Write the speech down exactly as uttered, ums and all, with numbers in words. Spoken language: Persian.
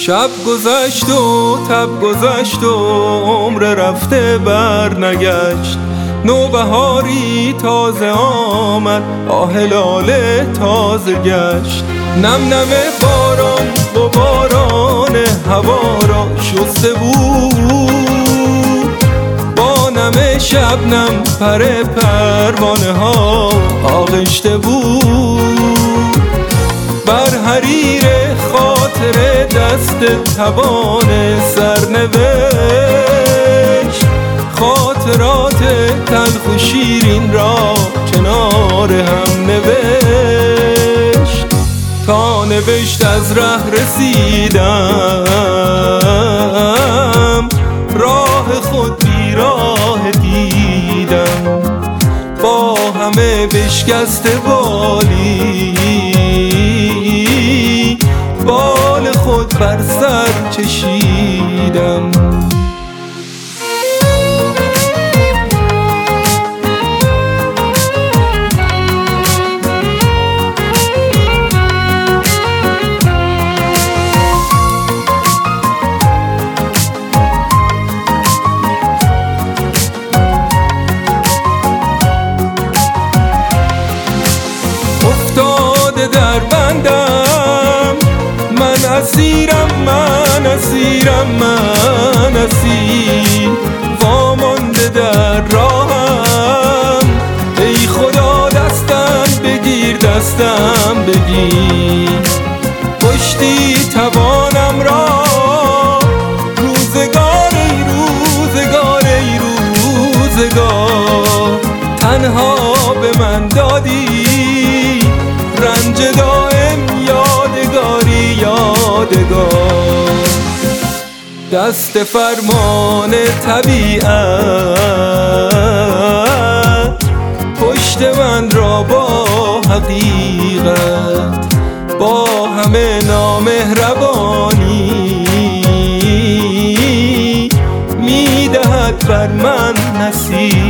شب گذشت و تب گذشت و عمر رفته بر نگشت. نوبهاری تازه آمد، آه لاله تازه گشت. نم نم باران غباران هوا را شسته بود، با نم شبنم پر پروانه ها آغشته بود. بر حریر خاطر دست توان سرنوشت، خاطرات تلخ و شیرین را کنار هم نوشت. تا نوشت از ره رسیدم، راه خود بی راه دیدم. با همه بشکسته بالی، بال خود بر سر چشیدم. در بندم من اسیرم، من اسیرم، من اسیر. وامانده در راهم، ای خدا دستم بگیر، دستم بگیر. پشتی توانم را، روزگار ای روزگار ای روزگار. تنها به من دادی رنج دائم، یادگاری یادگار. دست فرمان طبیعت پشت من را با حقیقت، با همه نامهربانی میدهد بر من نصیب.